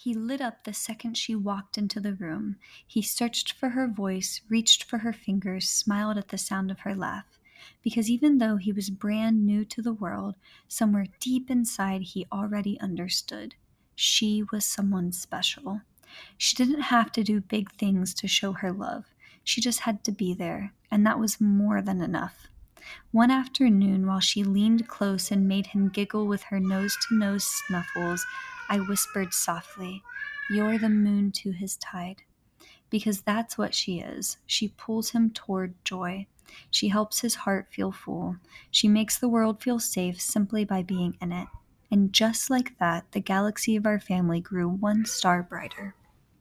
He lit up the second she walked into the room. He searched for her voice, reached for her fingers, smiled at the sound of her laugh. Because even though he was brand new to the world, somewhere deep inside he already understood. She was someone special. She didn't have to do big things to show her love. She just had to be there, and that was more than enough. One afternoon, while she leaned close and made him giggle with her nose-to-nose snuffles, I whispered softly, "You're the moon to his tide." Because that's what she is. She pulls him toward joy. She helps his heart feel full. She makes the world feel safe simply by being in it. And just like that, the galaxy of our family grew one star brighter.